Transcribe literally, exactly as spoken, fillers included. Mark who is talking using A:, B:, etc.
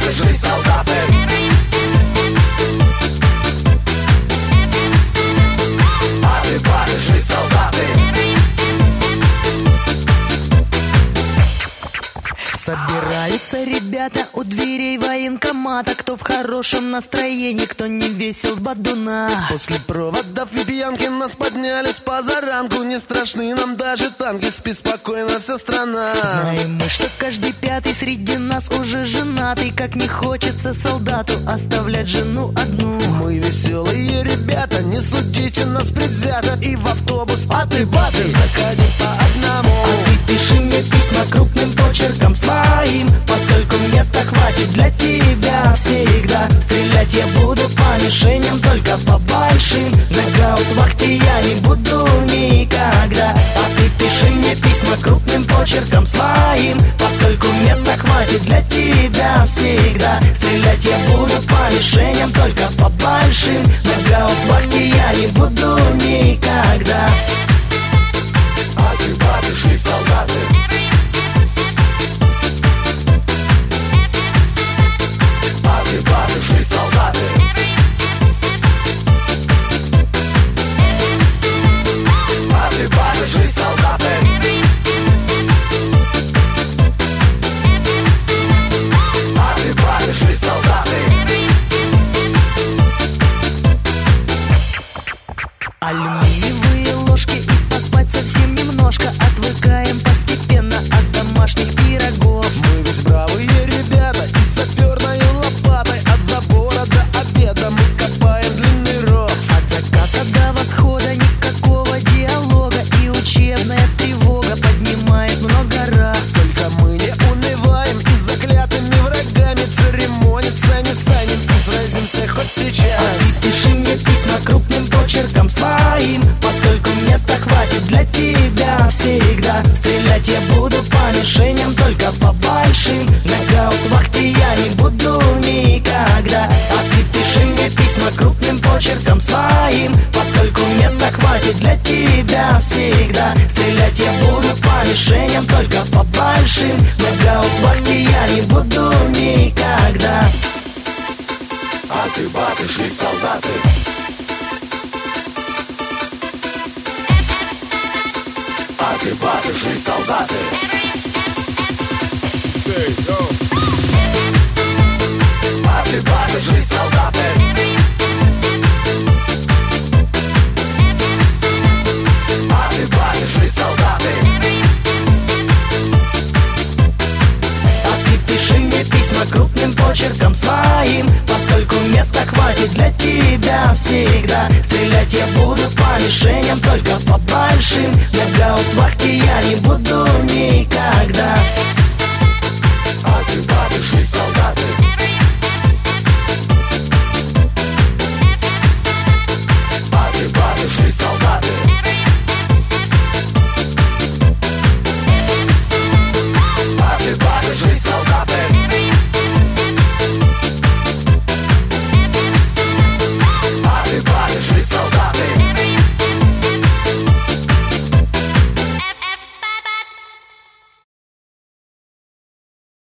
A: барыши, солдаты. А ты барыши, солдаты.
B: Собираются ребята у дверей военкомата. Кто в хорошем настроении, кто не весел с бадуна.
C: После проводов и пьянки нас подняли с позаранку. Не страшны нам даже танки, спи спокойно вся страна.
B: Знаем мы, что каждый пятый среди нас уже женатый. Как не хочется солдату оставлять жену одну.
C: Мы веселые ребята, не судите нас предвзято. И в автобус
B: а ты баты
C: заходи по одному.
B: А ты пиши мне письма крупным почерком своим, поскольку места хватит для тебя всегда. Стрелять я буду по мишеням, только по большим. Нокаут в вахте я не буду никогда. А ты пиши мне письма крупным почерком своим, поскольку места хватит для тебя всегда. Стрелять я буду по мишеням, только по большим. Нокаут в вахте я не буду никогда.
A: А ты барыши, солдаты. А ты барыши, солдаты. А ты барыши, солдаты. А ты барыши, солдаты.
B: Алюминиевые ложки и поспать совсем немножко. Отвыкаем постепенно от домашних пирогов.
C: Мы ведь бравые ребята, и саперной лопатой от забора до обеда мы копаем длинный ров.
B: От заката до восхода никакого диалога, и учебная тревога поднимает много раз.
C: Только мы не унываем и заклятыми врагами церемониться не станем, и сразимся хоть сейчас.
B: А ты пиши мне письма крупным почерком своим, поскольку места хватит для тебя всегда. Стрелять я буду по мишеням, только по большим. Нокаут в вахте я не буду никогда. А ты пиши мне письма крупным почерком своим, поскольку места хватит для тебя всегда. Стрелять я буду по мишеням, только по большим. Нокаут в вахте я не буду никогда.
A: А ты барыши, солдаты. А ты барыши, солдаты. А ты барыши, солдаты. А ты барыши, солдаты.
B: А ты пиши мне письма крупным почерком своим, поскольку места хватит для тебя всегда. Стрелять я буду по мишеням, только по большим. Нокаут в вахте я не буду никогда.
A: А ты барыши, солдаты.